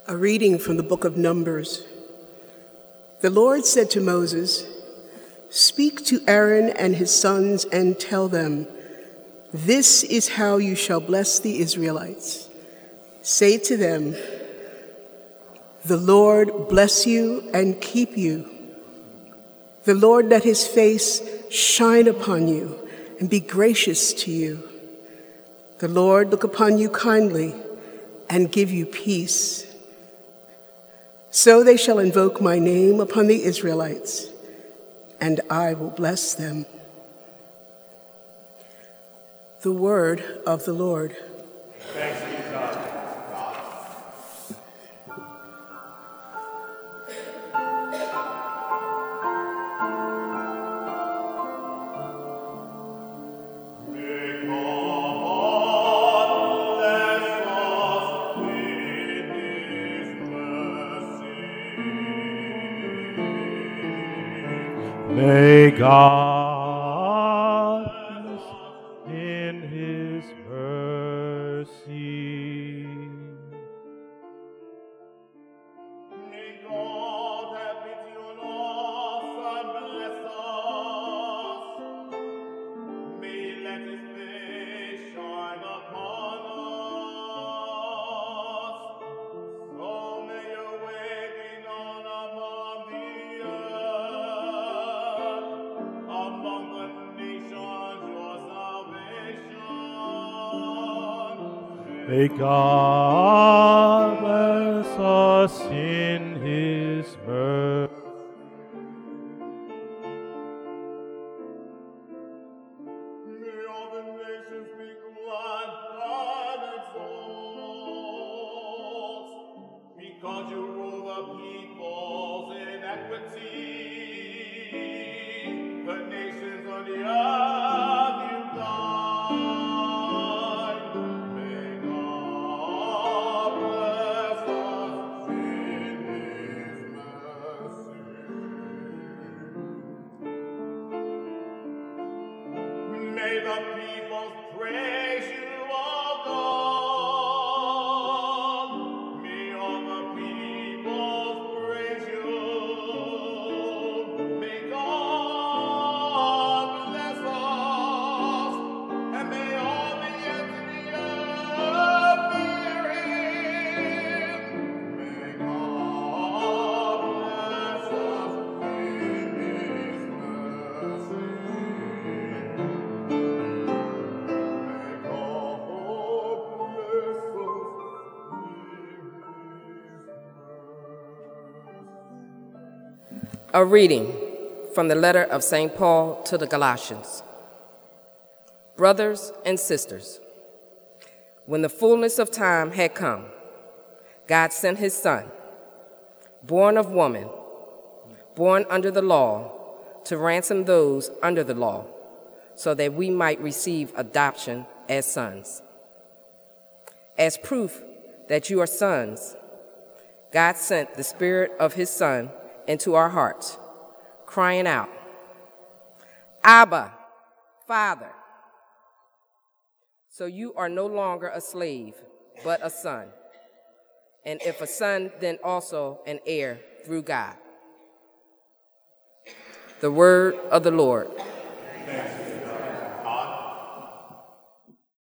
A reading from the book of Numbers. The Lord said to Moses, "Speak to Aaron and his sons and tell them, 'This is how you shall bless the Israelites. Say to them, the Lord bless you and keep you. The Lord let his face shine upon you and be gracious to you. The Lord look upon you kindly and give you peace. So they shall invoke my name upon the Israelites, and I will bless them.'" The word of the Lord. Thanks be to God. May God bless in his mercy. May God have pity on us and bless us. May he let his face shine upon us. So may your way be known among the earth, among the nations your salvation. May God bless us in his mercy. May all the nations be glad and exult, because you rule the peoples in equity. The nations on the earth you guide. May God bless us in his mercy. May the peoples praise you, O God. May all the peoples praise you. May God bless us, and may all the ends of the earth fear him. May God bless us in his mercy. A reading from the letter of St. Paul to the Galatians. Brothers and sisters, when the fullness of time had come, God sent his Son, born of woman, born under the law, to ransom those under the law, so that we might receive adoption as sons. As proof that you are sons, God sent the Spirit of his Son into our hearts, crying out, "Abba, Father." So you are no longer a slave, but a son. And if a son, then also an heir through God. The word of the Lord. Thanks.